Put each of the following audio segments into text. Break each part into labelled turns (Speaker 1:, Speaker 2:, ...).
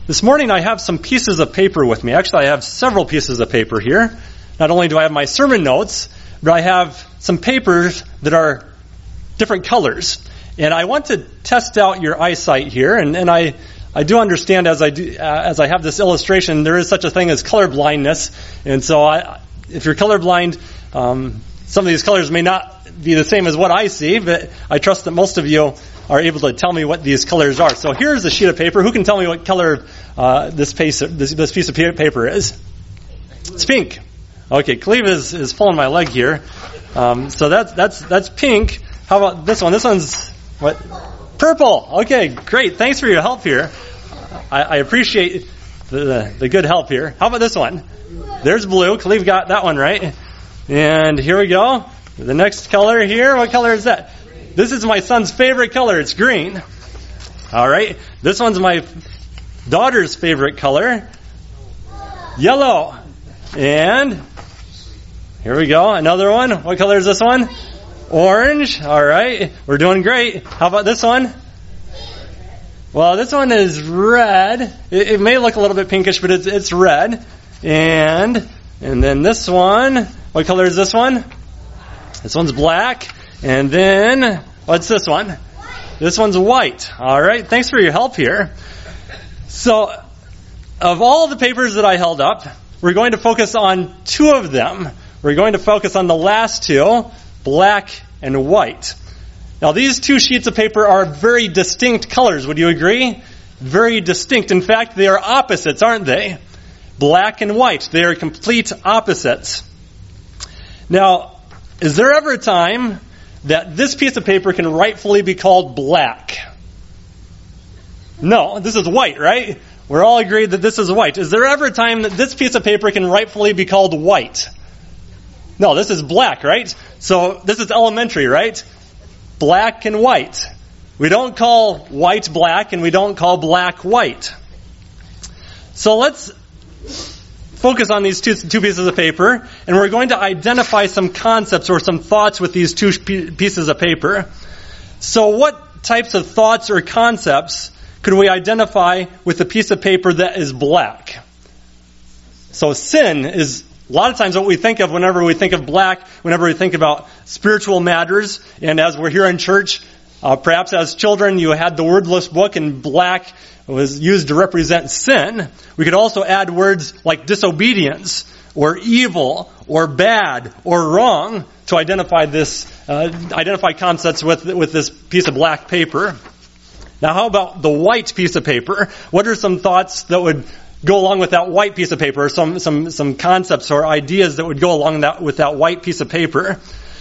Speaker 1: This morning I have some pieces of paper with me. Actually, I have several pieces of paper here. Not only do I have my sermon notes, but I have some papers that are different colors. And I want to test out your eyesight here. And I do understand as I have this illustration, there is such a thing as color blindness. And so if you're colorblind, some of these colors may not be the same as what I see, but I trust that most of you are able to tell me what these colors are. So here's a sheet of paper. Who can tell me what color this piece of paper is? It's pink. Okay, Cleve is pulling my leg here. So that's pink. How about this one? This one's what? Purple. Okay, great. Thanks for your help here. I appreciate the good help here. How about this one? There's blue. Cleve got that one right. And here we go. The next color here. What color is that? This is my son's favorite color. It's green. All right. This one's my daughter's favorite color. Yellow. And here we go. Another one. What color is this one? Orange. All right. We're doing great. How about this one? Well, this one is red. It may look a little bit pinkish, but it's red. And then this one. What color is this one? This one's black. And then, what's this one? This one's white. All right. Thanks for your help here. So, of all the papers that I held up, we're going to focus on two of them. We're going to focus on the last two, black and white. Now, these two sheets of paper are very distinct colors. Would you agree? Very distinct. In fact, they are opposites, aren't they? Black and white. They are complete opposites. Now, is there ever a time that this piece of paper can rightfully be called black? No, this is white, right? We're all agreed that this is white. Is there ever a time that this piece of paper can rightfully be called white? No, this is black, right? So this is elementary, right? Black and white. We don't call white black and we don't call black white. So let's focus on these two pieces of paper, and we're going to identify some concepts or some thoughts with these two pieces of paper. So what types of thoughts or concepts could we identify with a piece of paper that is black? So sin is a lot of times what we think of whenever we think of black, whenever we think about spiritual matters. And as we're here in church, perhaps as children you had the wordless book, and black was used to represent sin. We could also add words like disobedience or evil or bad or wrong to identify concepts with this piece of black paper. Now, how about the white piece of paper? What are some thoughts that would go along with that white piece of paper? Some concepts or ideas that would go along with that white piece of paper.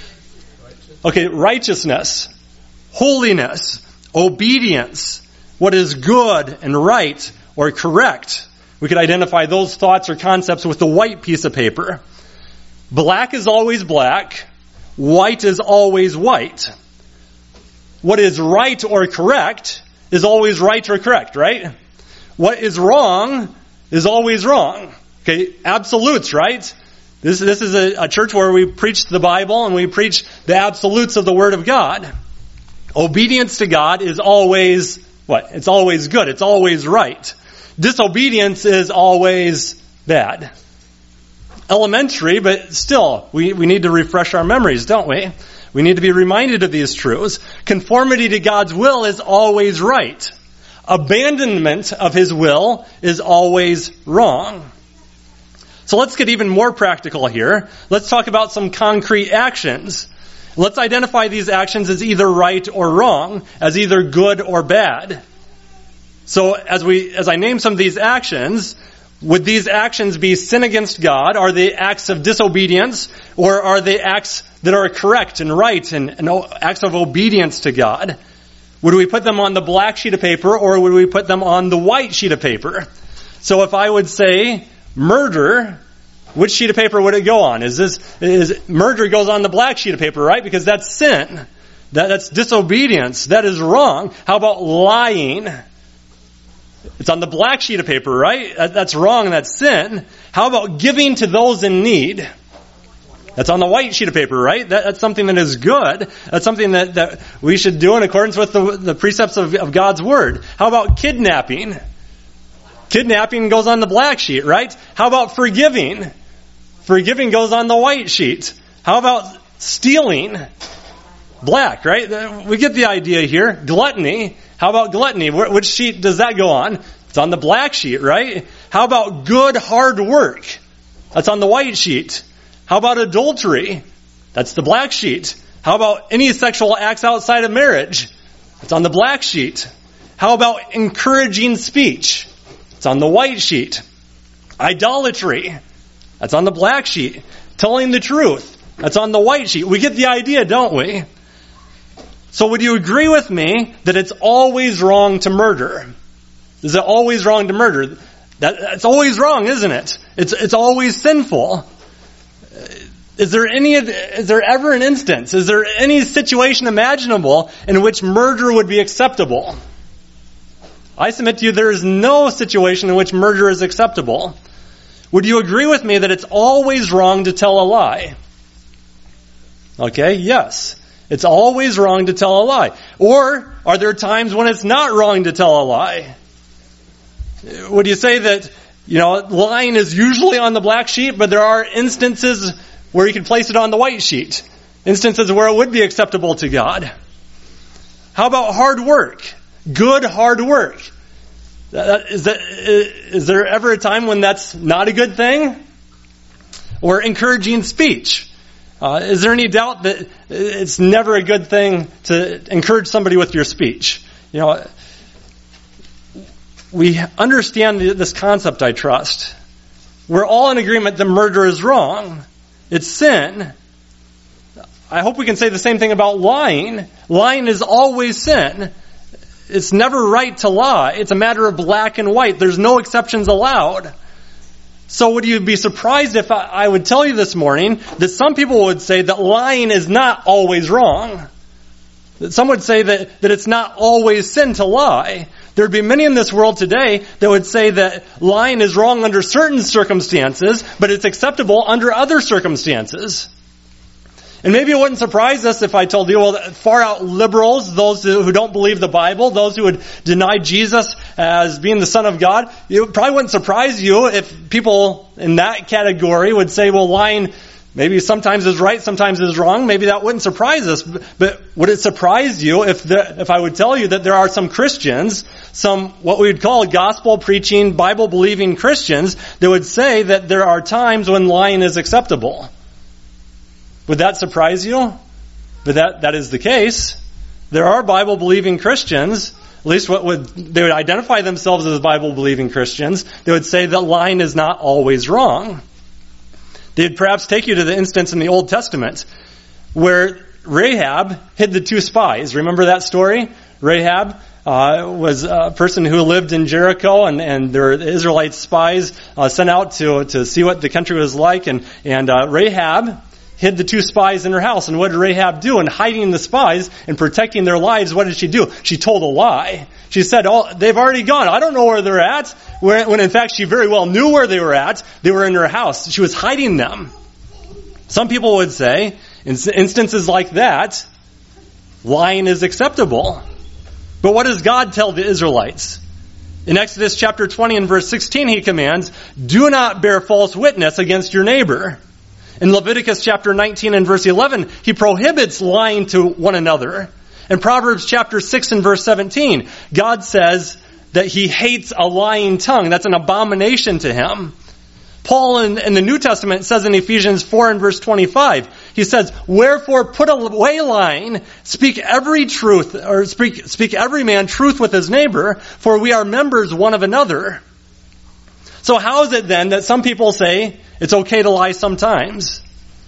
Speaker 1: Okay, righteousness, holiness, obedience, what is good and right or correct. We could identify those thoughts or concepts with the white piece of paper. Black is always black. White is always white. What is right or correct is always right or correct, right? What is wrong is always wrong. Okay, absolutes, right? This is a church where we preach the Bible and we preach the absolutes of the Word of God. Obedience to God is always what? It's always good. It's always right. Disobedience is always bad. Elementary, but still, we need to refresh our memories, don't we? We need to be reminded of these truths. Conformity to God's will is always right. Abandonment of His will is always wrong. So let's get even more practical here. Let's talk about some concrete actions. Let's identify these actions as either right or wrong, as either good or bad. So as I name some of these actions, would these actions be sin against God? Are they acts of disobedience? Or are they acts that are correct and right and acts of obedience to God? Would we put them on the black sheet of paper, or would we put them on the white sheet of paper? So if I would say murder, which sheet of paper would it go on? Murder goes on the black sheet of paper, right? Because that's sin. That's disobedience. That is wrong. How about lying? It's on the black sheet of paper, right? That's wrong. That's sin. How about giving to those in need? That's on the white sheet of paper, right? That's something that is good. That's something that we should do in accordance with the precepts of God's Word. How about kidnapping? Kidnapping goes on the black sheet, right? How about forgiving? Forgiving goes on the white sheet. How about stealing? Black, right? We get the idea here. Gluttony. How about gluttony? Which sheet does that go on? It's on the black sheet, right? How about good, hard work? That's on the white sheet. How about adultery? That's the black sheet. How about any sexual acts outside of marriage? It's on the black sheet. How about encouraging speech? It's on the white sheet. Idolatry. That's on the black sheet. Telling the truth. That's on the white sheet. We get the idea, don't we? So would you agree with me that it's always wrong to murder? Is it always wrong to murder? That's always wrong, isn't it? It's always sinful. Is there ever an instance? Is there any situation imaginable in which murder would be acceptable? I submit to you there is no situation in which murder is acceptable. Would you agree with me that it's always wrong to tell a lie? Okay, yes. It's always wrong to tell a lie. Or are there times when it's not wrong to tell a lie? Would you say that, lying is usually on the black sheet, but there are instances where you can place it on the white sheet? Instances where it would be acceptable to God. How about hard work? Good hard work. Is there ever a time when that's not a good thing? Or encouraging speech? Is there any doubt that it's never a good thing to encourage somebody with your speech? We understand this concept, I trust. We're all in agreement that murder is wrong. It's sin. I hope we can say the same thing about lying. Lying is always sin. It's never right to lie. It's a matter of black and white. There's no exceptions allowed. So would you be surprised if I would tell you this morning that some people would say that lying is not always wrong? That some would say that it's not always sin to lie. There would be many in this world today that would say that lying is wrong under certain circumstances, but it's acceptable under other circumstances. And maybe it wouldn't surprise us if I told you, far out liberals, those who don't believe the Bible, those who would deny Jesus as being the Son of God, it probably wouldn't surprise you if people in that category would say, lying maybe sometimes is right, sometimes is wrong. Maybe that wouldn't surprise us. But would it surprise you if I would tell you that there are some Christians, some what we would call gospel-preaching, Bible-believing Christians, that would say that there are times when lying is acceptable? Would that surprise you? But that is the case. There are Bible-believing Christians, at least they would identify themselves as Bible-believing Christians. They would say that lying is not always wrong. They'd perhaps take you to the instance in the Old Testament where Rahab hid the two spies. Remember that story? Rahab was a person who lived in Jericho, and there were Israelite spies sent out to see what the country was like, and Rahab hid the two spies in her house. And what did Rahab do? In hiding the spies and protecting their lives, what did she do? She told a lie. She said, they've already gone. I don't know where they're at. When in fact she very well knew where they were at. They were in her house. She was hiding them. Some people would say, in instances like that, lying is acceptable. But what does God tell the Israelites? In Exodus chapter 20 and verse 16, he commands, do not bear false witness against your neighbor. In Leviticus chapter 19 and verse 11, he prohibits lying to one another. In Proverbs chapter 6 and verse 17, God says that he hates a lying tongue. That's an abomination to him. Paul in the New Testament says in Ephesians 4 and verse 25, he says, wherefore put away lying, speak every man truth with his neighbor, for we are members one of another. So how is it then that some people say it's okay to lie sometimes?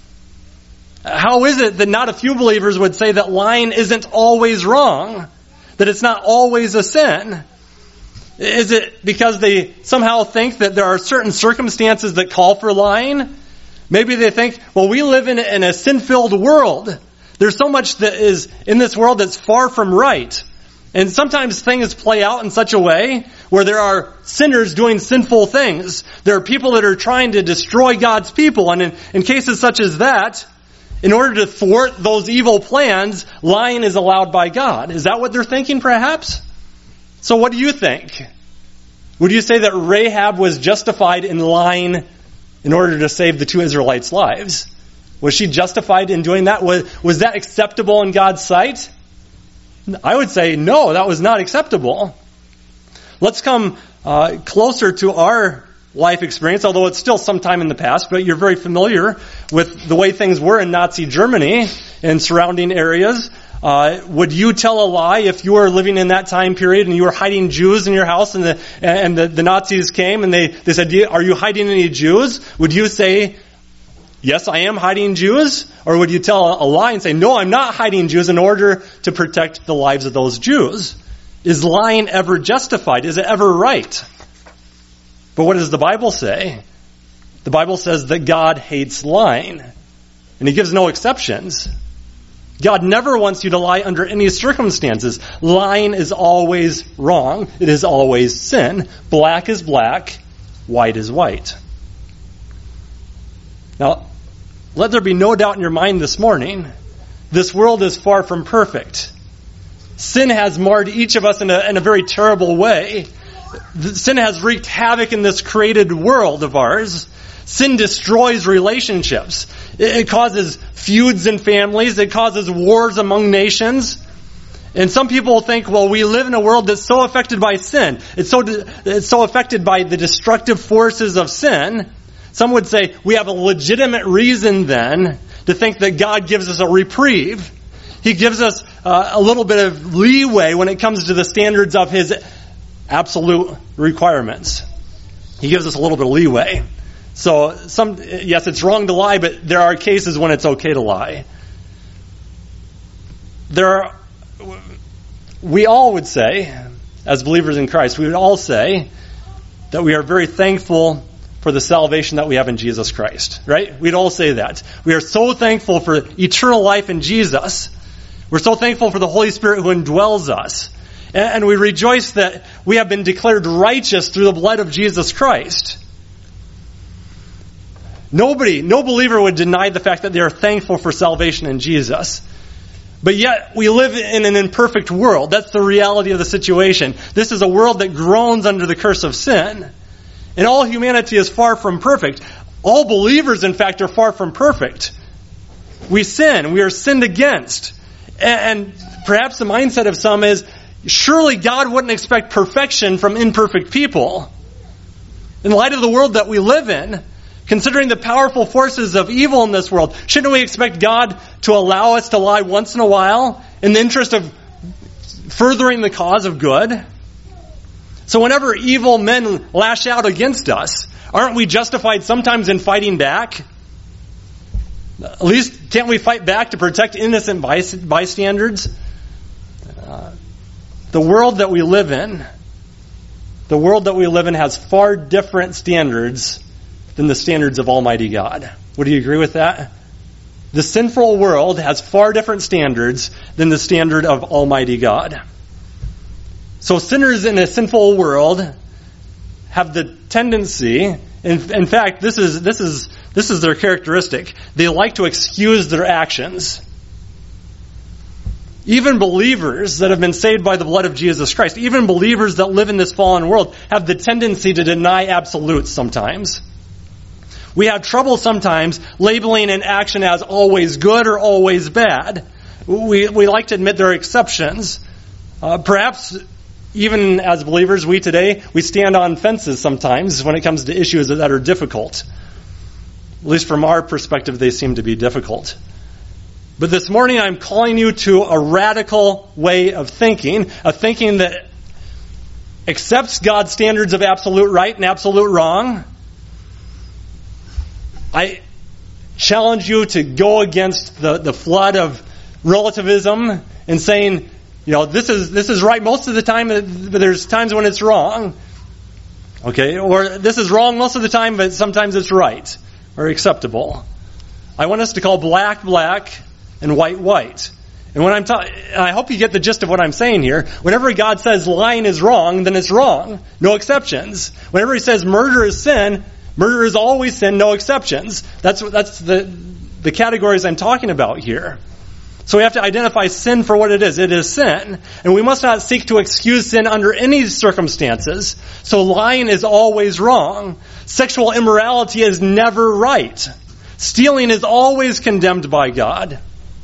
Speaker 1: How is it that not a few believers would say that lying isn't always wrong? That it's not always a sin? Is it because they somehow think that there are certain circumstances that call for lying? Maybe they think, we live in a sin-filled world. There's so much that is in this world that's far from right. And sometimes things play out in such a way where there are sinners doing sinful things. There are people that are trying to destroy God's people. And in cases such as that, in order to thwart those evil plans, lying is allowed by God. Is that what they're thinking, perhaps? So what do you think? Would you say that Rahab was justified in lying in order to save the two Israelites' lives? Was she justified in doing that? Was that acceptable in God's sight? I would say no, that was not acceptable. Let's come closer to our life experience, although it's still some time in the past, but you're very familiar with the way things were in Nazi Germany and surrounding areas. Would you tell a lie if you were living in that time period and you were hiding Jews in your house and the Nazis came and they said, are you hiding any Jews? Would you say, yes, I am hiding Jews? Or would you tell a lie and say, no, I'm not hiding Jews in order to protect the lives of those Jews? Is lying ever justified? Is it ever right? But what does the Bible say? The Bible says that God hates lying. And He gives no exceptions. God never wants you to lie under any circumstances. Lying is always wrong. It is always sin. Black is black. White is white. Now, let there be no doubt in your mind this morning, this world is far from perfect. Sin has marred each of us in a very terrible way. Sin has wreaked havoc in this created world of ours. Sin destroys relationships. It causes feuds in families. It causes wars among nations. And some people think, well, we live in a world that's so affected by sin. It's so affected by the destructive forces of sin. Some would say we have a legitimate reason then to think that God gives us a reprieve. He gives us a little bit of leeway when it comes to the standards of His absolute requirements. He gives us a little bit of leeway. So, yes, it's wrong to lie, but there are cases when it's okay to lie. We all would say, as believers in Christ, we would all say that we are very thankful for the salvation that we have in Jesus Christ, right? We'd all say that. We are so thankful for eternal life in Jesus. We're so thankful for the Holy Spirit who indwells us. And we rejoice that we have been declared righteous through the blood of Jesus Christ. No believer would deny the fact that they are thankful for salvation in Jesus. But yet, we live in an imperfect world. That's the reality of the situation. This is a world that groans under the curse of sin. And all humanity is far from perfect. All believers, in fact, are far from perfect. We sin. We are sinned against. And perhaps the mindset of some is, surely God wouldn't expect perfection from imperfect people. In light of the world that we live in, considering the powerful forces of evil in this world, shouldn't we expect God to allow us to lie once in a while in the interest of furthering the cause of good? So whenever evil men lash out against us, aren't we justified sometimes in fighting back? At least, can't we fight back to protect innocent bystanders? The world that we live in has far different standards than the standards of Almighty God. Would you agree with that? The sinful world has far different standards than the standard of Almighty God. So sinners in a sinful world have the tendency, in fact, this is their characteristic. They like to excuse their actions. Even believers that have been saved by the blood of Jesus Christ, even believers that live in this fallen world, have the tendency to deny absolutes sometimes. We have trouble sometimes labeling an action as always good or always bad. We like to admit there are exceptions. Perhaps even as believers, we stand on fences sometimes when it comes to issues that are difficult. At least from our perspective, they seem to be difficult. But this morning I'm calling you to a radical way of thinking, a thinking that accepts God's standards of absolute right and absolute wrong. I challenge you to go against the flood of relativism and saying, this is right most of the time, but there's times when it's wrong. Okay? Or this is wrong most of the time, but sometimes it's right or acceptable. I want us to call black, black, and white, white. And when I hope you get the gist of what I'm saying here. Whenever God says lying is wrong, then it's wrong. No exceptions. Whenever He says murder is sin, murder is always sin, no exceptions. That's the categories I'm talking about here. So we have to identify sin for what it is. It is sin. And we must not seek to excuse sin under any circumstances. So lying is always wrong. Sexual immorality is never right. Stealing is always condemned by God.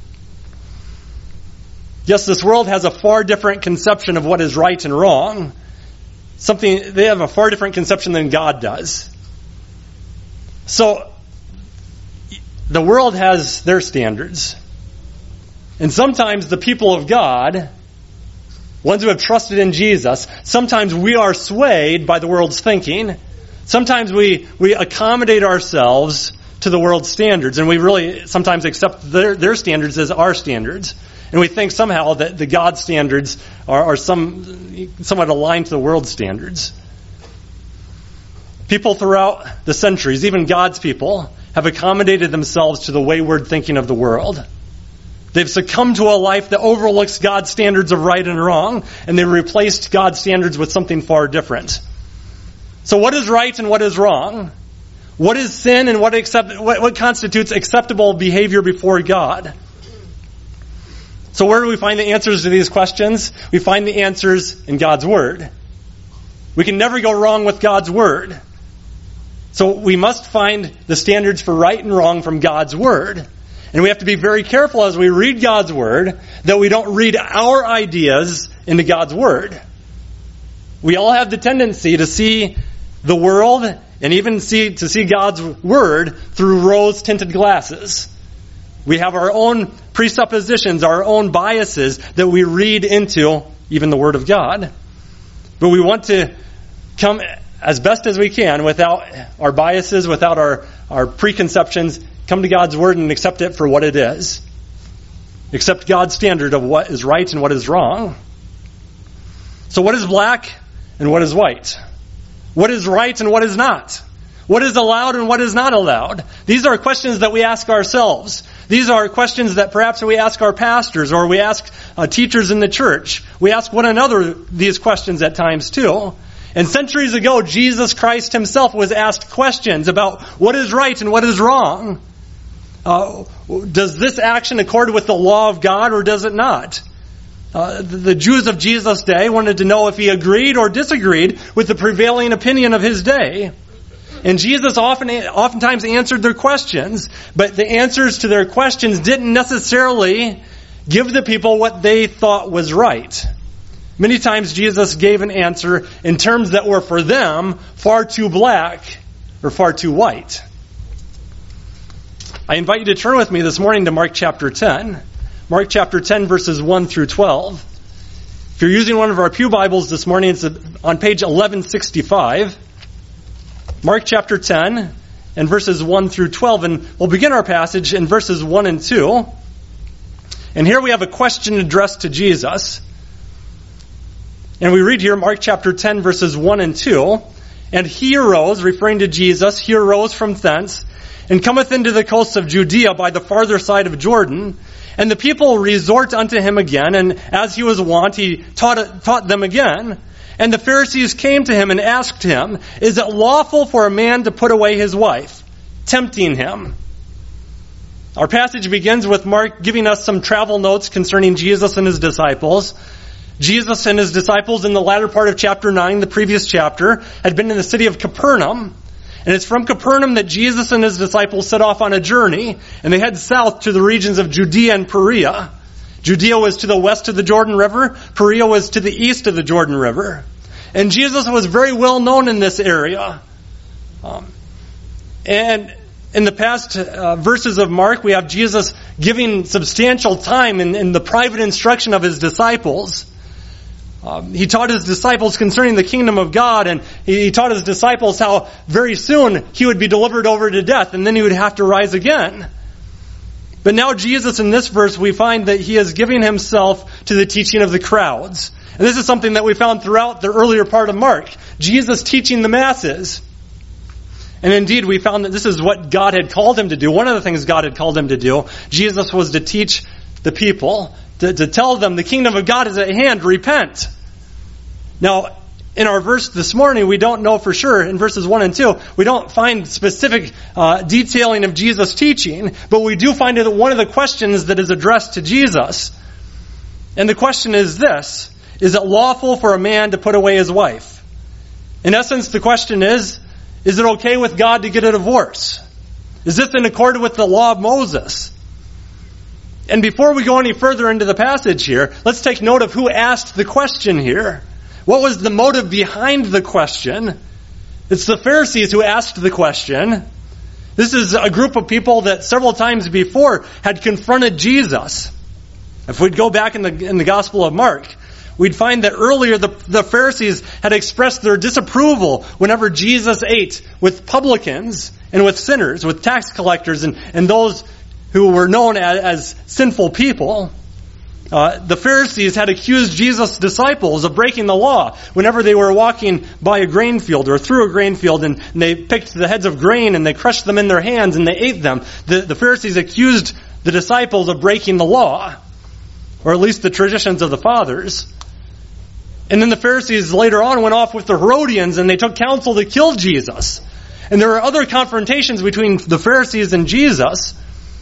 Speaker 1: Yes, this world has a far different conception of what is right and wrong. They have a far different conception than God does. So, the world has their standards. And sometimes the people of God, ones who have trusted in Jesus, sometimes we are swayed by the world's thinking. Sometimes we accommodate ourselves to the world's standards, and we really sometimes accept their standards as our standards. And we think somehow that the God standards are somewhat aligned to the world's standards. People throughout the centuries, even God's people, have accommodated themselves to the wayward thinking of the world. They've succumbed to a life that overlooks God's standards of right and wrong, and they've replaced God's standards with something far different. So what is right and what is wrong? What is sin and what constitutes acceptable behavior before God? So where do we find the answers to these questions? We find the answers in God's Word. We can never go wrong with God's Word. So we must find the standards for right and wrong from God's Word. And we have to be very careful as we read God's Word that we don't read our ideas into God's Word. We all have the tendency to see the world and even to see God's Word through rose-tinted glasses. We have our own presuppositions, our own biases that we read into even the Word of God. But we want to come as best as we can without our biases, without our preconceptions, come to God's Word and accept it for what it is. Accept God's standard of what is right and what is wrong. So what is black and what is white? What is right and what is not? What is allowed and what is not allowed? These are questions that we ask ourselves. These are questions that perhaps we ask our pastors or we ask teachers in the church. We ask one another these questions at times too. And centuries ago, Jesus Christ himself was asked questions about what is right and what is wrong. Does this action accord with the law of God or does it not? The Jews of Jesus' day wanted to know if he agreed or disagreed with the prevailing opinion of his day. And Jesus oftentimes answered their questions, but the answers to their questions didn't necessarily give the people what they thought was right. Many times Jesus gave an answer in terms that were for them far too black or far too white. I invite you to turn with me this morning to Mark chapter 10. Mark chapter 10 verses 1 through 12. If you're using one of our pew Bibles this morning, it's on page 1165. Mark chapter 10 and verses 1 through 12. And we'll begin our passage in verses 1 and 2. And here we have a question addressed to Jesus. And we read here, Mark chapter 10, verses 1 and 2. And he arose, referring to Jesus, he arose from thence, and cometh into the coasts of Judea by the farther side of Jordan. And the people resort unto him again, and as he was wont, he taught them again. And the Pharisees came to him and asked him, is it lawful for a man to put away his wife? Tempting him. Our passage begins with Mark giving us some travel notes concerning Jesus and his disciples. Jesus and his disciples in the latter part of chapter 9, the previous chapter, had been in the city of Capernaum. And it's from Capernaum that Jesus and his disciples set off on a journey, and they head south to the regions of Judea and Perea. Judea was to the west of the Jordan River. Perea was to the east of the Jordan River. And Jesus was very well known in this area. And in the past verses of Mark, we have Jesus giving substantial time in the private instruction of his disciples. He taught his disciples concerning the kingdom of God, and he taught his disciples how very soon he would be delivered over to death, and then he would have to rise again. But now Jesus, in this verse, we find that he is giving himself to the teaching of the crowds. And this is something that we found throughout the earlier part of Mark. Jesus teaching the masses. And indeed, we found that this is what God had called him to do. One of the things God had called him to do, Jesus was to teach the people, to tell them the kingdom of God is at hand, repent. Now, in our verse this morning, we don't know for sure, in verses 1 and 2, we don't find specific detailing of Jesus' teaching, but we do find it one of the questions that is addressed to Jesus. And the question is this: is it lawful for a man to put away his wife? In essence, the question is it okay with God to get a divorce? Is this in accord with the law of Moses? And before we go any further into the passage here, let's take note of who asked the question here. What was the motive behind the question? It's the Pharisees who asked the question. This is a group of people that several times before had confronted Jesus. If we'd go back in the Gospel of Mark, we'd find that earlier the Pharisees had expressed their disapproval whenever Jesus ate with publicans and with sinners, with tax collectors and those who were known as sinful people. The Pharisees had accused Jesus' disciples of breaking the law whenever they were walking by a grain field or through a grain field, and they picked the heads of grain and they crushed them in their hands and they ate them. The Pharisees accused the disciples of breaking the law, or at least the traditions of the fathers. And then the Pharisees later on went off with the Herodians and they took counsel to kill Jesus. And there were other confrontations between the Pharisees and Jesus.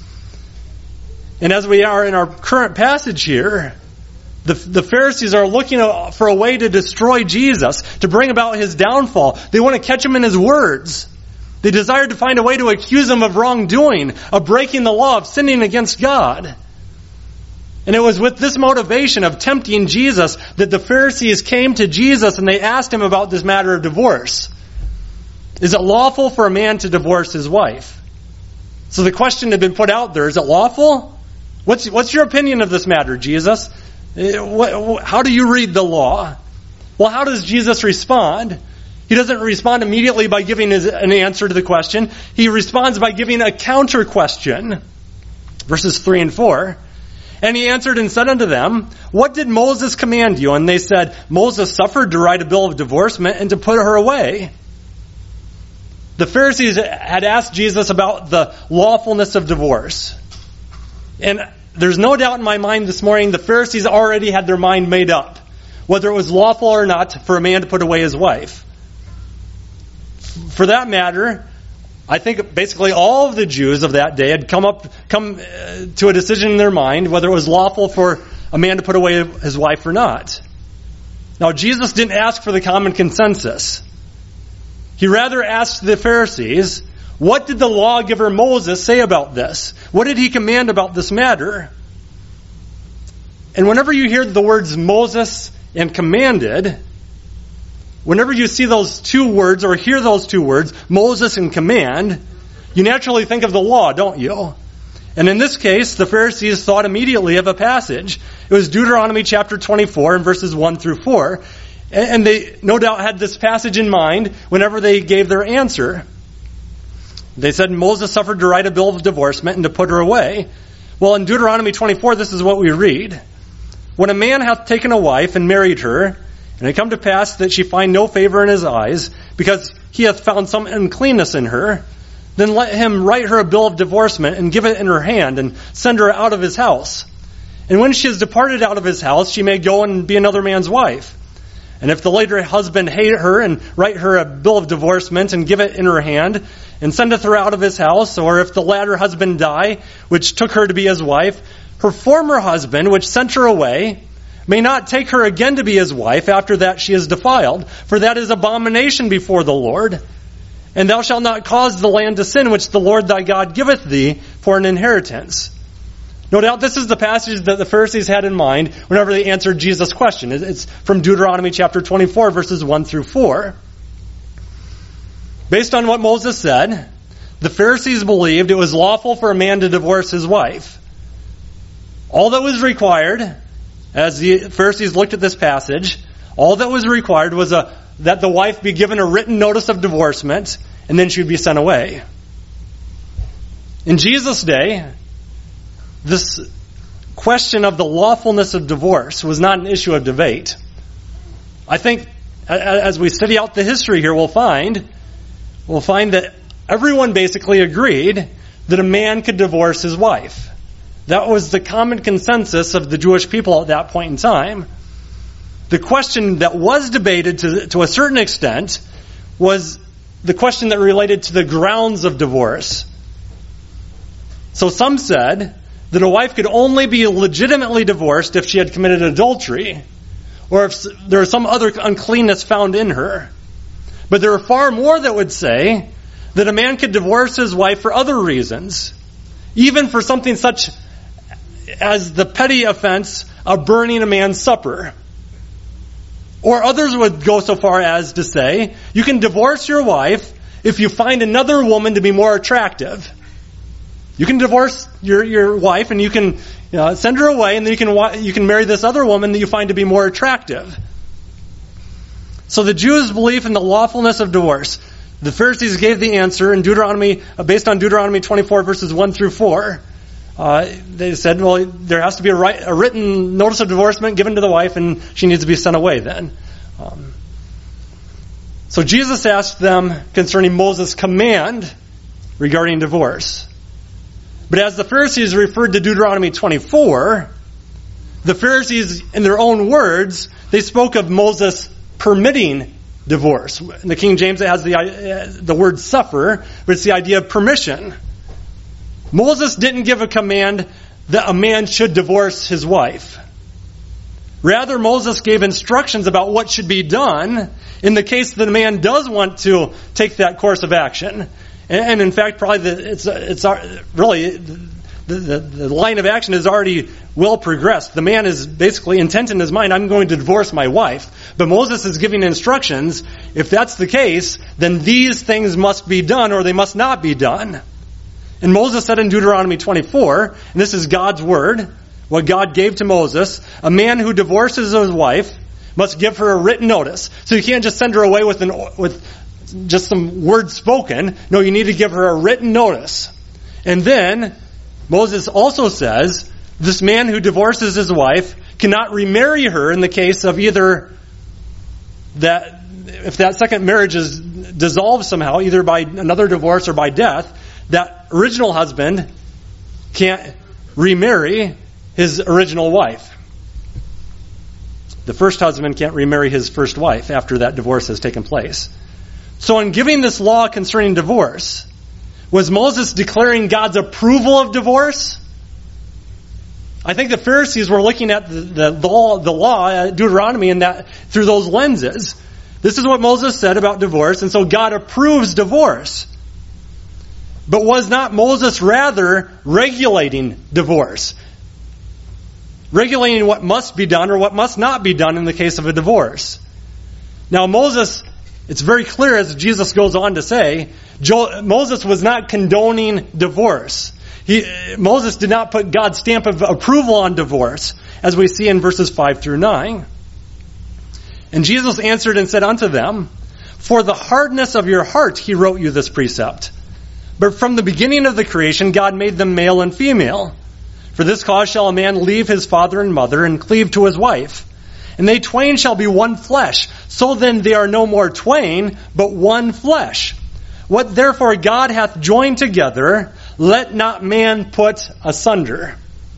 Speaker 1: And as we are in our current passage here, the Pharisees are looking for a way to destroy Jesus, to bring about his downfall. They want to catch him in his words. They desired to find a way to accuse him of wrongdoing, of breaking the law, of sinning against God. And it was with this motivation of tempting Jesus that the Pharisees came to Jesus and they asked him about this matter of divorce. Is it lawful for a man to divorce his wife? So the question had been put out there, is it lawful? What's your opinion of this matter, Jesus? How do you read the law? Well, how does Jesus respond? He doesn't respond immediately by giving an answer to the question. He responds by giving a counter question. Verses 3 and 4. And he answered and said unto them, what did Moses command you? And they said, Moses suffered to write a bill of divorcement and to put her away. The Pharisees had asked Jesus about the lawfulness of divorce. And there's no doubt in my mind this morning the Pharisees already had their mind made up, whether it was lawful or not for a man to put away his wife. For that matter, I think basically all of the Jews of that day had come to a decision in their mind whether it was lawful for a man to put away his wife or not. Now, Jesus didn't ask for the common consensus. He rather asked the Pharisees, what did the lawgiver Moses say about this? What did he command about this matter? And whenever you hear the words Moses and commanded, whenever you see those two words or hear those two words, Moses and command, you naturally think of the law, don't you? And in this case, the Pharisees thought immediately of a passage. It was Deuteronomy chapter 24 and verses 1 through 4. And they no doubt had this passage in mind whenever they gave their answer. They said Moses suffered to write a bill of divorcement and to put her away. Well, in Deuteronomy 24, this is what we read. When a man hath taken a wife and married her, and it come to pass that she find no favor in his eyes, because he hath found some uncleanness in her, then let him write her a bill of divorcement and give it in her hand and send her out of his house. And when she is departed out of his house, she may go and be another man's wife. And if the later husband hate her and write her a bill of divorcement and give it in her hand and sendeth her out of his house, or if the latter husband die, which took her to be his wife, her former husband, which sent her away, may not take her again to be his wife after that she is defiled, for that is abomination before the Lord. And thou shalt not cause the land to sin, which the Lord thy God giveth thee for an inheritance. No doubt this is the passage that the Pharisees had in mind whenever they answered Jesus' question. It's from Deuteronomy chapter 24, verses 1 through 4. Based on what Moses said, the Pharisees believed it was lawful for a man to divorce his wife. All that was required, as the Pharisees looked at this passage, all that was required was that the wife be given a written notice of divorcement, and then she would be sent away. In Jesus' day, this question of the lawfulness of divorce was not an issue of debate. I think as we study out the history here, we'll find that everyone basically agreed that a man could divorce his wife. That was the common consensus of the Jewish people at that point in time. the question that was debated to a certain extent was the question that related to the grounds of divorce. So some said that a wife could only be legitimately divorced if she had committed adultery, or if there was some other uncleanness found in her. But there are far more that would say that a man could divorce his wife for other reasons, even for something such as the petty offense of burning a man's supper. Or others would go so far as to say, you can divorce your wife if you find another woman to be more attractive. You can divorce your wife and you can send her away, and then you can marry this other woman that you find to be more attractive. So the Jews' belief in the lawfulness of divorce, the Pharisees gave the answer in Deuteronomy, based on Deuteronomy 24 verses 1 through 4. They said, well, there has to be a written notice of divorcement given to the wife, and she needs to be sent away then. So Jesus asked them concerning Moses' command regarding divorce. But as the Pharisees referred to Deuteronomy 24, the Pharisees, in their own words, they spoke of Moses permitting divorce. In the King James, it has the word suffer, but it's the idea of permission. Moses didn't give a command that a man should divorce his wife. Rather, Moses gave instructions about what should be done in the case that a man does want to take that course of action. And in fact, probably the line of action is already well progressed. The man is basically intent in his mind, I'm going to divorce my wife. But Moses is giving instructions. If that's the case, then these things must be done or they must not be done. And Moses said in Deuteronomy 24, and this is God's word, what God gave to Moses, a man who divorces his wife must give her a written notice. So you can't just send her away with just some words spoken. No, you need to give her a written notice. And then Moses also says this man who divorces his wife cannot remarry her in the case of either that if that second marriage is dissolved somehow, either by another divorce or by death, that original husband can't remarry his original wife. The first husband can't remarry his first wife after that divorce has taken place. So in giving this law concerning divorce, was Moses declaring God's approval of divorce? I think the Pharisees were looking at the law, Deuteronomy, and that through those lenses. This is what Moses said about divorce, and so God approves divorce. But was not Moses rather regulating divorce? Regulating what must be done or what must not be done in the case of a divorce. Now Moses, it's very clear as Jesus goes on to say, Moses was not condoning divorce. Moses did not put God's stamp of approval on divorce, as we see in verses 5 through 9. And Jesus answered and said unto them, for the hardness of your heart he wrote you this precept. But from the beginning of the creation God made them male and female. For this cause shall a man leave his father and mother and cleave to his wife, and they twain shall be one flesh. So then they are no more twain, but one flesh. What therefore God hath joined together, let not man put asunder.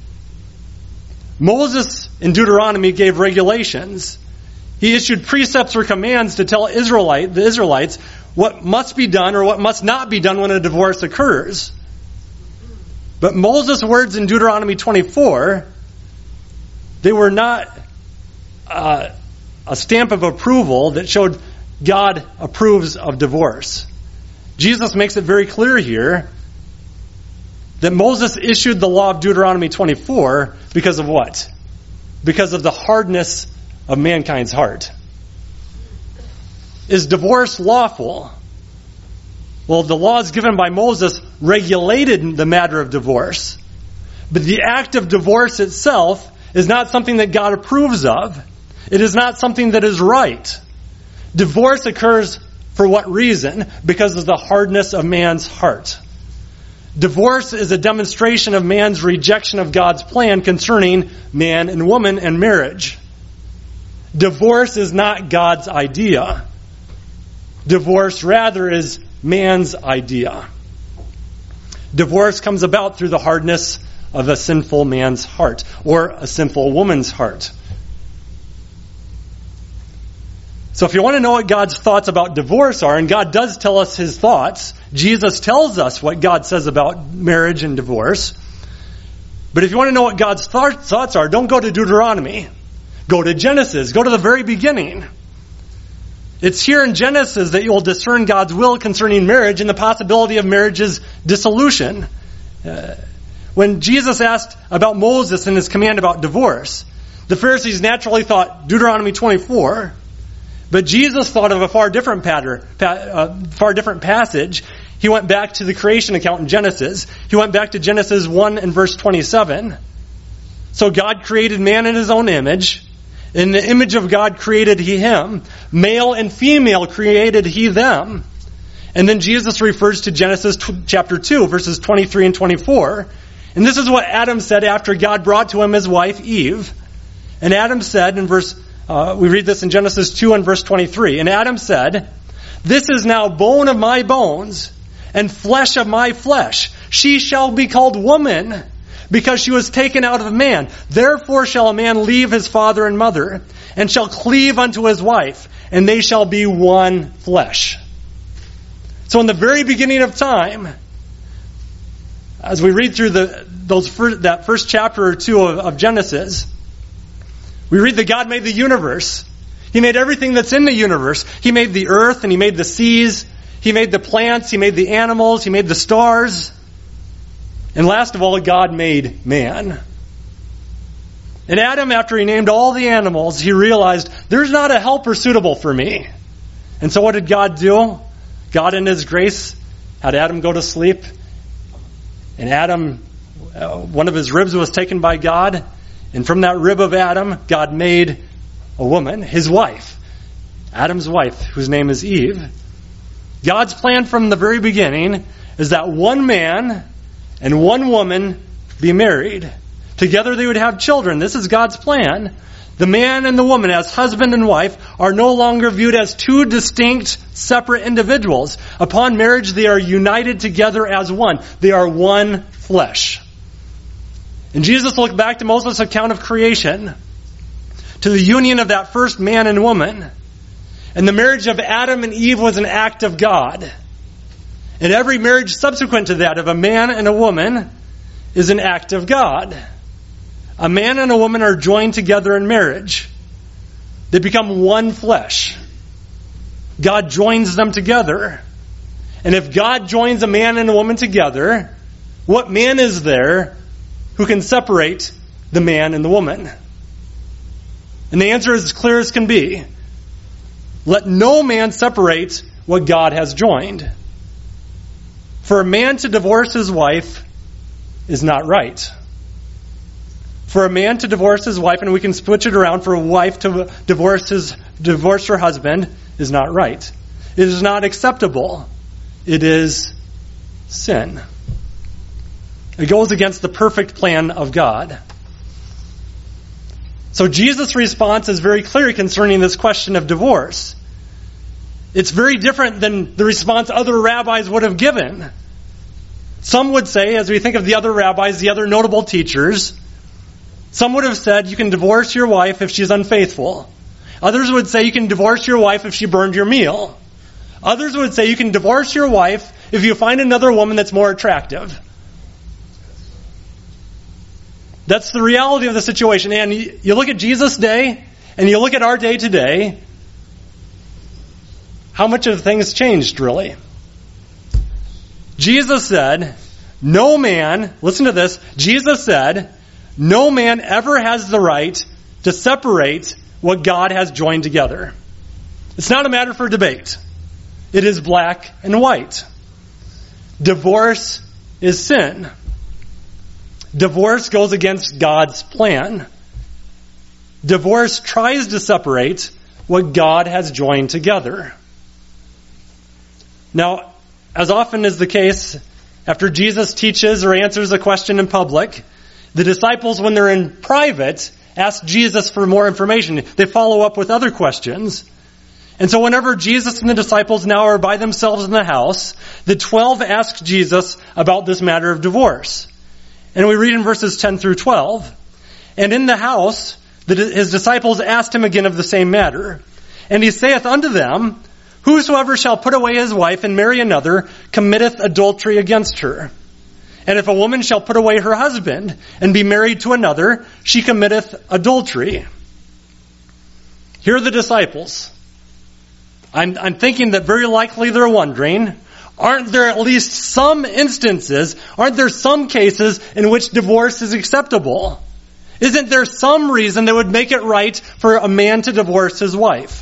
Speaker 1: Moses in Deuteronomy gave regulations. He issued precepts or commands to tell the Israelites what must be done or what must not be done when a divorce occurs. But Moses' words in Deuteronomy 24, they were not a stamp of approval that showed God approves of divorce. Jesus makes it very clear here that Moses issued the law of Deuteronomy 24 because of what? Because of the hardness of mankind's heart. Is divorce lawful? Well, the laws given by Moses regulated the matter of divorce. But the act of divorce itself is not something that God approves of. It is not something that is right. Divorce occurs for what reason? Because of the hardness of man's heart. Divorce is a demonstration of man's rejection of God's plan concerning man and woman and marriage. Divorce is not God's idea. Divorce, rather, is man's idea. Divorce comes about through the hardness of a sinful man's heart or a sinful woman's heart. So if you want to know what God's thoughts about divorce are, and God does tell us his thoughts, Jesus tells us what God says about marriage and divorce. But if you want to know what God's thoughts are, don't go to Deuteronomy. Go to Genesis. Go to the very beginning. It's here in Genesis that you'll discern God's will concerning marriage and the possibility of marriage's dissolution. When Jesus asked about Moses and his command about divorce, the Pharisees naturally thought Deuteronomy 24, but Jesus thought of a far different passage. He went back to the creation account in Genesis. He went back to Genesis 1 and verse 27. So God created man in his own image. In the image of God created he him. Male and female created he them. And then Jesus refers to Genesis chapter 2, verses 23 and 24. And this is what Adam said after God brought to him his wife Eve. And Adam said in we read this in Genesis 2 and verse 23. And Adam said, "This is now bone of my bones and flesh of my flesh. She shall be called woman, because she was taken out of man. Therefore shall a man leave his father and mother, and shall cleave unto his wife, and they shall be one flesh." So in the very beginning of time, as we read through that first chapter or two of Genesis, we read that God made the universe. He made everything that's in the universe. He made the earth, and he made the seas. He made the plants. He made the animals. He made the stars. And last of all, God made man. And Adam, after he named all the animals, he realized, there's not a helper suitable for me. And so what did God do? God in his grace had Adam go to sleep. And Adam, one of his ribs was taken by God. And from that rib of Adam, God made a woman, his wife. Adam's wife, whose name is Eve. God's plan from the very beginning is that one man and one woman be married. Together they would have children. This is God's plan. The man and the woman, as husband and wife, are no longer viewed as two distinct, separate individuals. Upon marriage, they are united together as one. They are one flesh. And Jesus looked back to Moses' account of creation, to the union of that first man and woman. And the marriage of Adam and Eve was an act of God. And every marriage subsequent to that of a man and a woman is an act of God. A man and a woman are joined together in marriage. They become one flesh. God joins them together. And if God joins a man and a woman together, what man is there who can separate the man and the woman? And the answer is as clear as can be. Let no man separate what God has joined. For a man to divorce his wife is not right. For a man to divorce his wife, and we can switch it around, for a wife to divorce her husband is not right. It is not acceptable. It is sin. It goes against the perfect plan of God. So Jesus' response is very clear concerning this question of divorce. It's very different than the response other rabbis would have given. Some would say, as we think of the other rabbis, the other notable teachers, some would have said you can divorce your wife if she's unfaithful. Others would say you can divorce your wife if she burned your meal. Others would say you can divorce your wife if you find another woman that's more attractive. That's the reality of the situation. And you look at Jesus' day, and you look at our day today, how much of things changed, really? Jesus said, no man, listen to this, Jesus said, no man ever has the right to separate what God has joined together. It's not a matter for debate. It is black and white. Divorce is sin. Divorce goes against God's plan. Divorce tries to separate what God has joined together. Now, as often is the case, after Jesus teaches or answers a question in public, the disciples, when they're in private, ask Jesus for more information. They follow up with other questions. And so whenever Jesus and the disciples now are by themselves in the house, the 12 ask Jesus about this matter of divorce. And we read in verses 10 through 12, and in the house, his disciples asked him again of the same matter. And he saith unto them, Whosoever shall put away his wife and marry another committeth adultery against her. And if a woman shall put away her husband and be married to another, she committeth adultery. Here are the disciples. I'm thinking that very likely they're wondering, aren't there at least some instances, aren't there some cases in which divorce is acceptable? Isn't there some reason that would make it right for a man to divorce his wife?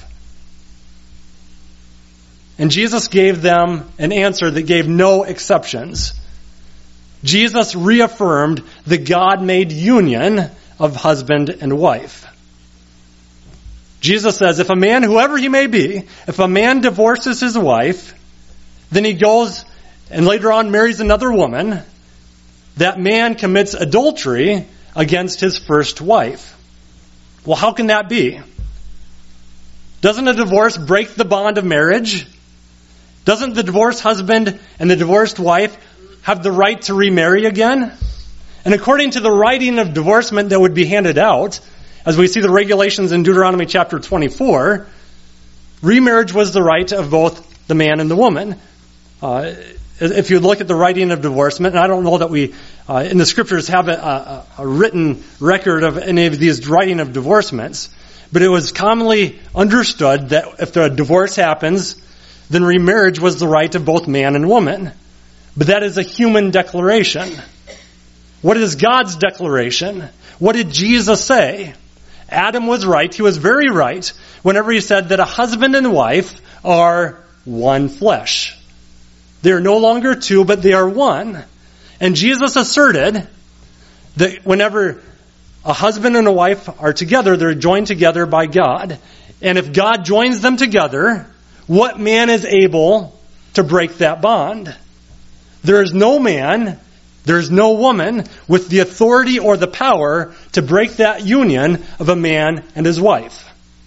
Speaker 1: And Jesus gave them an answer that gave no exceptions. Jesus reaffirmed the God-made union of husband and wife. Jesus says, if a man, whoever he may be, if a man divorces his wife, then he goes and later on marries another woman, that man commits adultery against his first wife. Well, how can that be? Doesn't a divorce break the bond of marriage? Doesn't the divorced husband and the divorced wife have the right to remarry again? And according to the writing of divorcement that would be handed out, as we see the regulations in Deuteronomy chapter 24, remarriage was the right of both the man and the woman. If you look at the writing of divorcement, and I don't know that we in the scriptures have a written record of any of these writing of divorcements, but it was commonly understood that if the divorce happens, then remarriage was the right of both man and woman. But that is a human declaration. What is God's declaration? What did Jesus say? Adam was right. He was very right whenever he said that a husband and wife are one flesh. They are no longer two, but they are one. And Jesus asserted that whenever a husband and a wife are together, they're joined together by God. And if God joins them together, what man is able to break that bond? There is no man, there is no woman with the authority or the power to break that union of a man and his wife.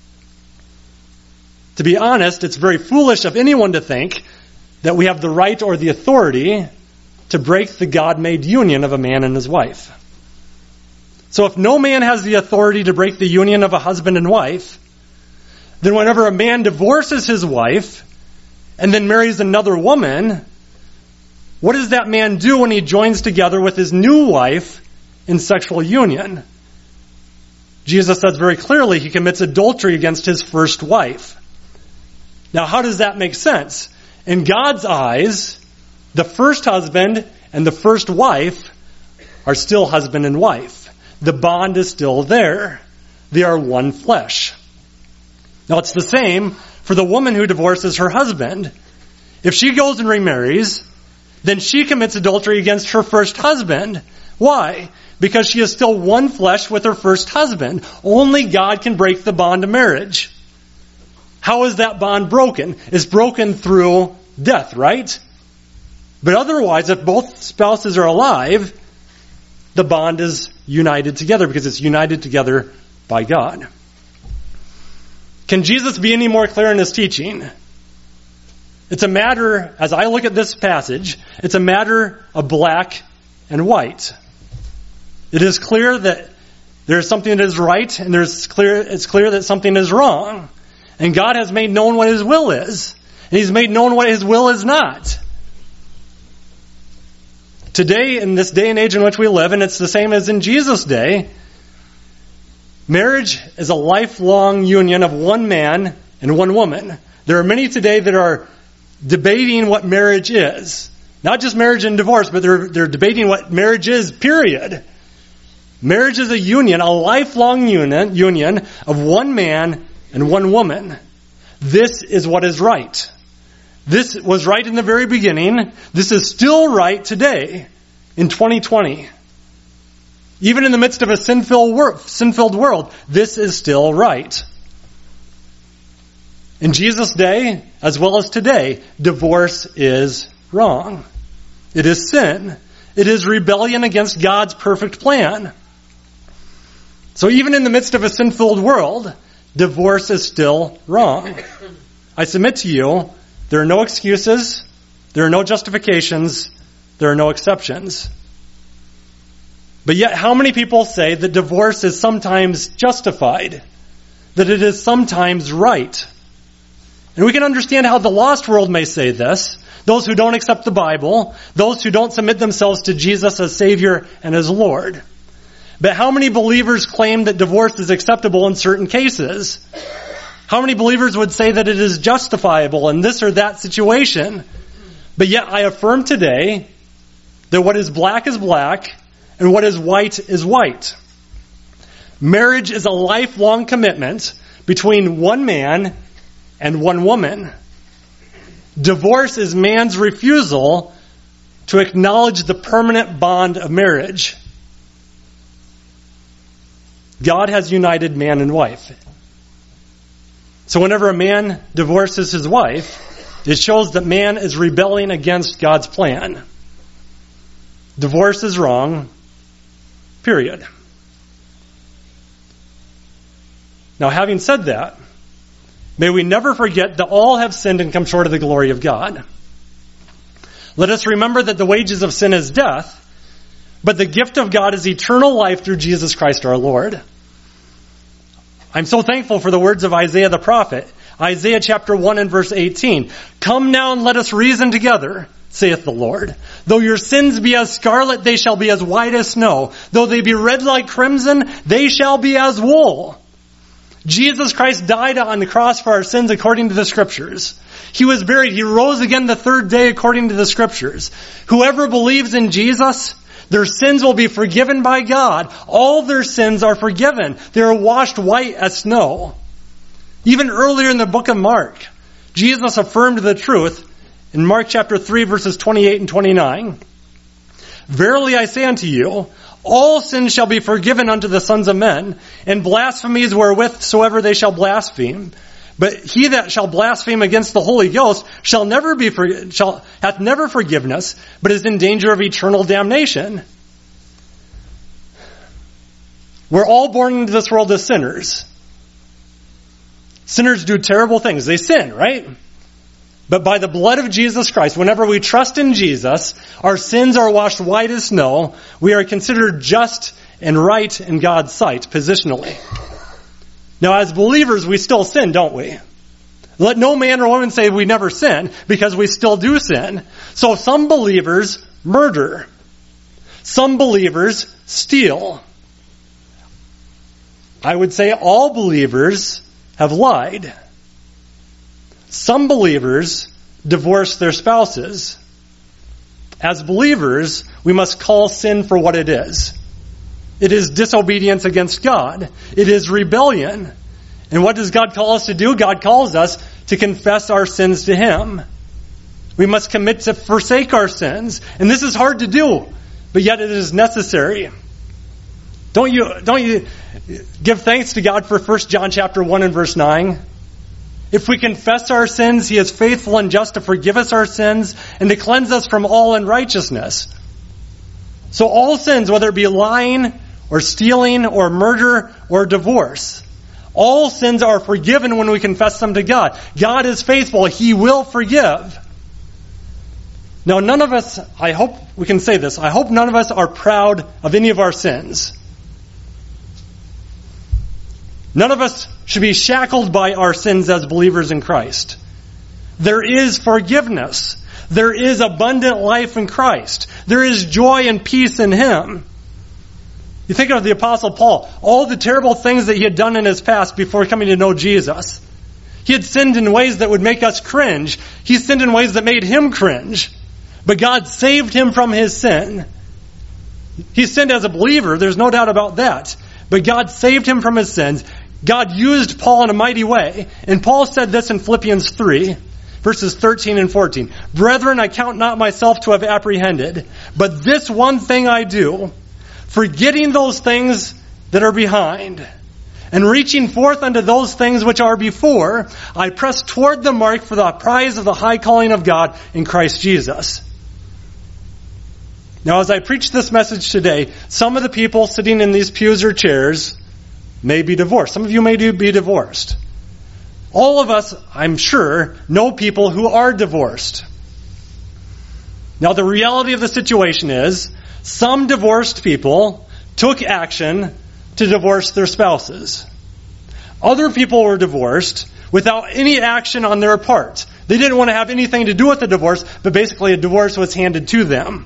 Speaker 1: To be honest, it's very foolish of anyone to think that we have the right or the authority to break the God-made union of a man and his wife. So if no man has the authority to break the union of a husband and wife, then whenever a man divorces his wife and then marries another woman, what does that man do when he joins together with his new wife in sexual union? Jesus says very clearly he commits adultery against his first wife. Now, how does that make sense? In God's eyes, the first husband and the first wife are still husband and wife. The bond is still there. They are one flesh. Now, it's the same for the woman who divorces her husband. If she goes and remarries, then she commits adultery against her first husband. Why? Because she is still one flesh with her first husband. Only God can break the bond of marriage. How is that bond broken? It's broken through death, right? But otherwise, if both spouses are alive, the bond is united together because it's united together by God. Can Jesus be any more clear in his teaching? It's a matter, as I look at this passage, it's a matter of black and white. It is clear that there's something that is right, and it's clear that something is wrong. And God has made known what his will is. And he's made known what his will is not. Today, in this day and age in which we live, and it's the same as in Jesus' day, marriage is a lifelong union of one man and one woman. There are many today that are debating what marriage is. Not just marriage and divorce, but they're debating what marriage is, period. Marriage is a union, a lifelong union of one man and one woman. This is what is right. This was right in the very beginning. This is still right today in 2020. Even in the midst of a sin-filled world, this is still right. In Jesus' day, as well as today, divorce is wrong. It is sin. It is rebellion against God's perfect plan. So even in the midst of a sin-filled world, divorce is still wrong. I submit to you, there are no excuses, there are no justifications, there are no exceptions. But yet, how many people say that divorce is sometimes justified? That it is sometimes right? And we can understand how the lost world may say this. Those who don't accept the Bible, those who don't submit themselves to Jesus as Savior and as Lord. But how many believers claim that divorce is acceptable in certain cases? How many believers would say that it is justifiable in this or that situation? But yet I affirm today that what is black and what is white. Marriage is a lifelong commitment between one man and one woman. Divorce is man's refusal to acknowledge the permanent bond of marriage. God has united man and wife. So whenever a man divorces his wife, it shows that man is rebelling against God's plan. Divorce is wrong, period. Now, having said that, may we never forget that all have sinned and come short of the glory of God. Let us remember that the wages of sin is death, but the gift of God is eternal life through Jesus Christ our Lord. I'm so thankful for the words of Isaiah the prophet. Isaiah chapter 1 and verse 18. Come now and let us reason together, saith the Lord. Though your sins be as scarlet, they shall be as white as snow. Though they be red like crimson, they shall be as wool. Jesus Christ died on the cross for our sins according to the Scriptures. He was buried. He rose again the third day according to the Scriptures. Whoever believes in Jesus, their sins will be forgiven by God. All their sins are forgiven. They are washed white as snow. Even earlier in the book of Mark, Jesus affirmed the truth in Mark chapter 3 verses 28 and 29. Verily I say unto you, all sins shall be forgiven unto the sons of men, and blasphemies wherewith soever they shall blaspheme. But he that shall blaspheme against the Holy Ghost hath never forgiveness, but is in danger of eternal damnation. We're all born into this world as sinners. Sinners do terrible things. They sin, right? But by the blood of Jesus Christ, whenever we trust in Jesus, our sins are washed white as snow. We are considered just and right in God's sight, positionally. Now, as believers, we still sin, don't we? Let no man or woman say we never sin, because we still do sin. So some believers murder. Some believers steal. I would say all believers have lied. Some believers divorce their spouses. As believers, we must call sin for what it is. It is disobedience against God. It is rebellion. And what does God call us to do? God calls us to confess our sins to Him. We must commit to forsake our sins. And this is hard to do, but yet it is necessary. Don't you give thanks to God for 1 John chapter 1 and verse 9? If we confess our sins, He is faithful and just to forgive us our sins and to cleanse us from all unrighteousness. So all sins, whether it be lying or stealing or murder or divorce, all sins are forgiven when we confess them to God. God is faithful. He will forgive. Now, none of us, I hope we can say this, I hope none of us are proud of any of our sins. None of us should be shackled by our sins as believers in Christ. There is forgiveness. There is abundant life in Christ. There is joy and peace in Him. You think of the Apostle Paul, all the terrible things that he had done in his past before coming to know Jesus. He had sinned in ways that would make us cringe. He sinned in ways that made him cringe. But God saved him from his sin. He sinned as a believer, there's no doubt about that. But God saved him from his sins. God used Paul in a mighty way. And Paul said this in Philippians 3, verses 13 and 14. Brethren, I count not myself to have apprehended, but this one thing I do, forgetting those things that are behind, and reaching forth unto those things which are before, I press toward the mark for the prize of the high calling of God in Christ Jesus. Now, as I preach this message today, some of the people sitting in these pews or chairs may be divorced. Some of you may be divorced. All of us, I'm sure, know people who are divorced. Now, the reality of the situation is, some divorced people took action to divorce their spouses. Other people were divorced without any action on their part. They didn't want to have anything to do with the divorce, but basically a divorce was handed to them.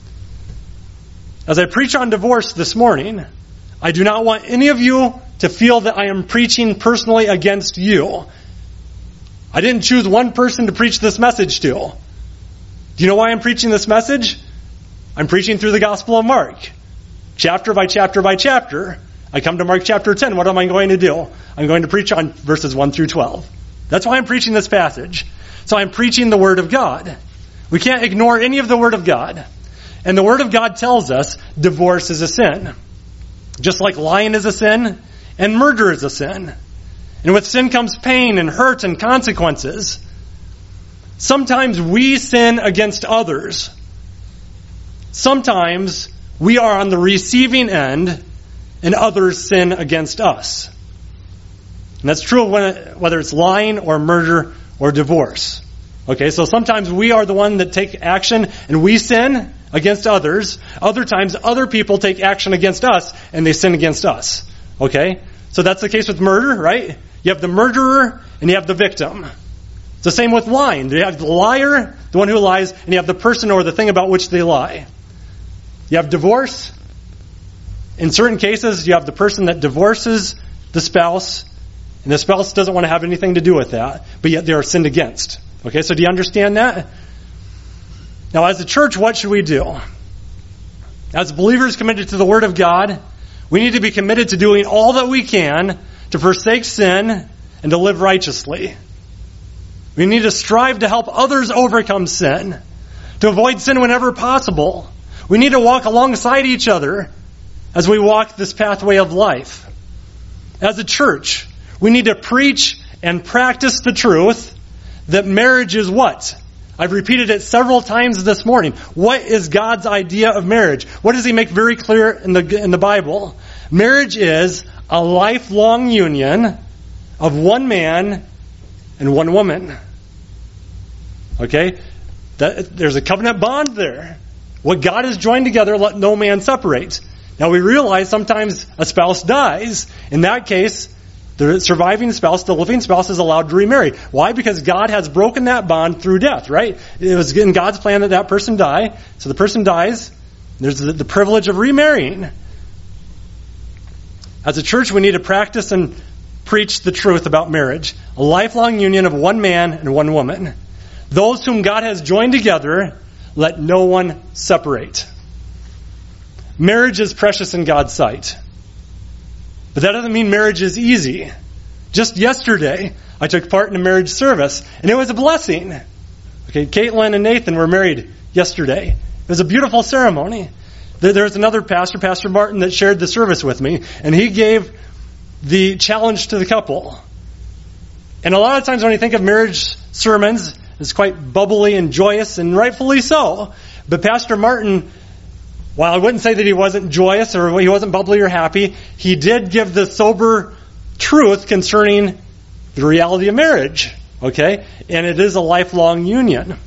Speaker 1: As I preach on divorce this morning, I do not want any of you to feel that I am preaching personally against you. I didn't choose one person to preach this message to. Do you know why I'm preaching this message? I'm preaching through the Gospel of Mark. Chapter by chapter by chapter. I come to Mark chapter 10. What am I going to do? I'm going to preach on verses 1 through 12. That's why I'm preaching this passage. So I'm preaching the Word of God. We can't ignore any of the Word of God. And the Word of God tells us divorce is a sin. Just like lying is a sin, and murder is a sin. And with sin comes pain and hurt and consequences. Sometimes we sin against others. Sometimes we are on the receiving end and others sin against us. And that's true whether it's lying or murder or divorce. Okay, so sometimes we are the one that take action and we sin against others. Other times other people take action against us and they sin against us. Okay? So that's the case with murder, right? You have the murderer and you have the victim. It's the same with lying. You have the liar, the one who lies, and you have the person or the thing about which they lie. You have divorce. In certain cases, you have the person that divorces the spouse, and the spouse doesn't want to have anything to do with that, but yet they are sinned against. Okay, so do you understand that? Now, as a church, what should we do? As believers committed to the Word of God, we need to be committed to doing all that we can to forsake sin and to live righteously. We need to strive to help others overcome sin, to avoid sin whenever possible. We need to walk alongside each other as we walk this pathway of life. As a church, we need to preach and practice the truth that marriage is what? I've repeated it several times this morning. What is God's idea of marriage? What does He make very clear in the Bible? Marriage is a lifelong union of one man and one woman. Okay? There's a covenant bond there. What God has joined together, let no man separate. Now we realize sometimes a spouse dies. In that case, the surviving spouse, the living spouse, is allowed to remarry. Why? Because God has broken that bond through death, right? It was in God's plan that that person die. So the person dies. There's the privilege of remarrying. As a church, we need to practice and preach the truth about marriage. A lifelong union of one man and one woman. Those whom God has joined together, let no one separate. Marriage is precious in God's sight. But that doesn't mean marriage is easy. Just yesterday, I took part in a marriage service, and it was a blessing. Okay, Caitlin and Nathan were married yesterday. It was a beautiful ceremony. There's another pastor, Pastor Martin, that shared the service with me, and he gave the challenge to the couple. And a lot of times when you think of marriage sermons, it's quite bubbly and joyous, and rightfully so. But Pastor Martin, while I wouldn't say that he wasn't joyous or he wasn't bubbly or happy, he did give the sober truth concerning the reality of marriage. Okay? And it is a lifelong union.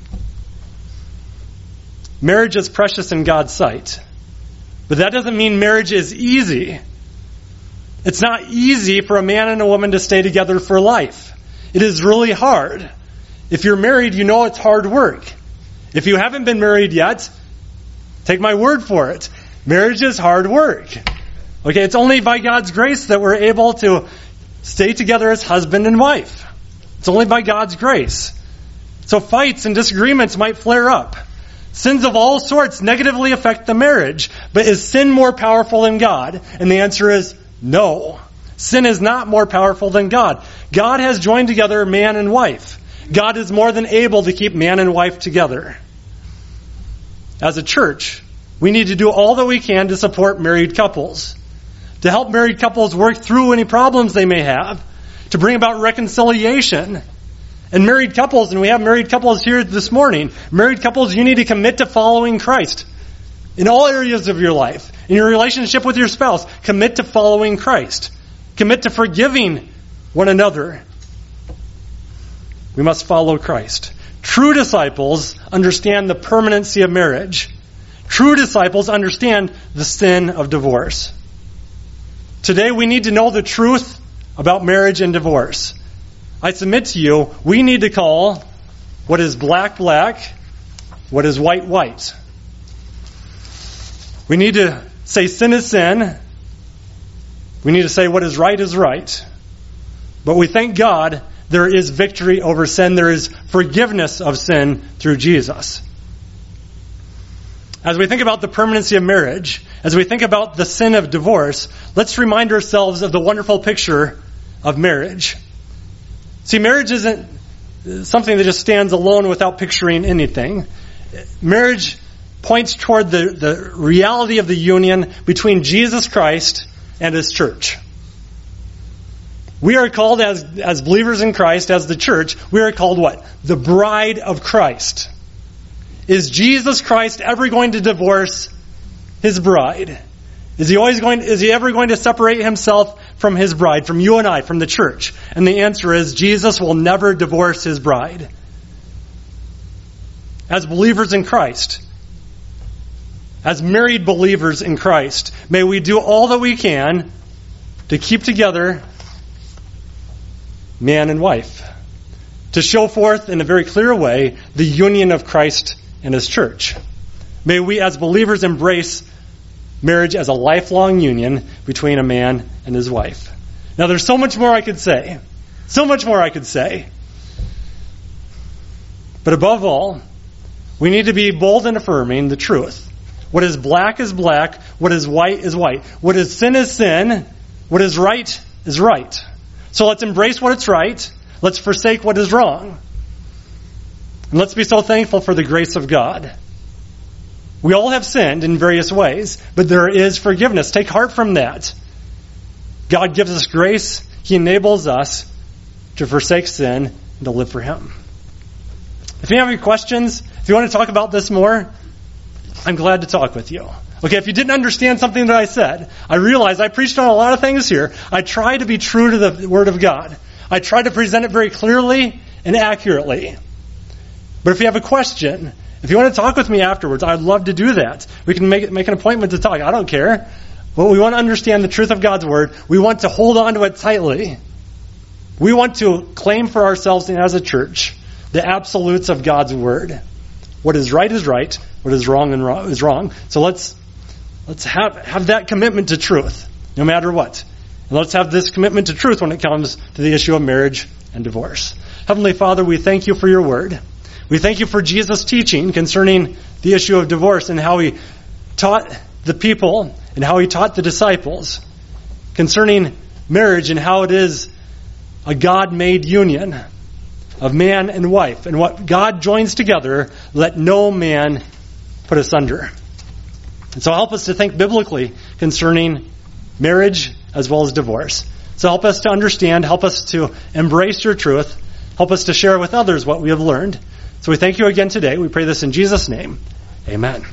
Speaker 1: Marriage is precious in God's sight. But that doesn't mean marriage is easy. It's not easy for a man and a woman to stay together for life. It is really hard. If you're married, you know it's hard work. If you haven't been married yet, take my word for it. Marriage is hard work. Okay, it's only by God's grace that we're able to stay together as husband and wife. It's only by God's grace. So fights and disagreements might flare up. Sins of all sorts negatively affect the marriage. But is sin more powerful than God? And the answer is no. Sin is not more powerful than God. God has joined together man and wife. God is more than able to keep man and wife together. As a church, we need to do all that we can to support married couples, to help married couples work through any problems they may have, to bring about reconciliation. And married couples, and we have married couples here this morning, married couples, you need to commit to following Christ in all areas of your life. In your relationship with your spouse, commit to following Christ. Commit to forgiving one another. We must follow Christ. True disciples understand the permanency of marriage. True disciples understand the sin of divorce. Today we need to know the truth about marriage and divorce. I submit to you, we need to call what is black, black, what is white, white. We need to say sin is sin. We need to say what is right. But we thank God there is victory over sin. There is forgiveness of sin through Jesus. As we think about the permanency of marriage, as we think about the sin of divorce, let's remind ourselves of the wonderful picture of marriage. See, marriage isn't something that just stands alone without picturing anything. Marriage points toward the reality of the union between Jesus Christ and His church. We are called as believers in Christ, as the church, we are called what? The bride of Christ. Is Jesus Christ ever going to divorce His bride? Is he ever going to separate Himself from His bride, from you and I, from the church? And the answer is Jesus will never divorce His bride. As believers in Christ, as married believers in Christ, may we do all that we can to keep together man and wife, to show forth in a very clear way the union of Christ and His church. May we as believers embrace marriage as a lifelong union between a man and his wife. Now there's so much more I could say. So much more I could say. But above all, we need to be bold in affirming the truth. What is black, what is white. What is sin, what is right is right. So let's embrace what is right. Let's forsake what is wrong. And let's be so thankful for the grace of God. We all have sinned in various ways, but there is forgiveness. Take heart from that. God gives us grace. He enables us to forsake sin and to live for Him. If you have any questions, if you want to talk about this more, I'm glad to talk with you. Okay, if you didn't understand something that I said, I realize I preached on a lot of things here. I try to be true to the Word of God. I try to present it very clearly and accurately. But if you have a question, if you want to talk with me afterwards, I'd love to do that. We can make an appointment to talk. I don't care. But we want to understand the truth of God's Word. We want to hold on to it tightly. We want to claim for ourselves and as a church the absolutes of God's Word. What is right, what is wrong is wrong. So let's have that commitment to truth, no matter what. And let's have this commitment to truth when it comes to the issue of marriage and divorce. Heavenly Father, we thank You for Your Word. We thank You for Jesus' teaching concerning the issue of divorce and how He taught the people and how He taught the disciples concerning marriage and how it is a God-made union of man and wife. And what God joins together, let no man put asunder. And so help us to think biblically concerning marriage as well as divorce. So help us to understand, help us to embrace Your truth, help us to share with others what we have learned. So we thank You again today. We pray this in Jesus' name. Amen.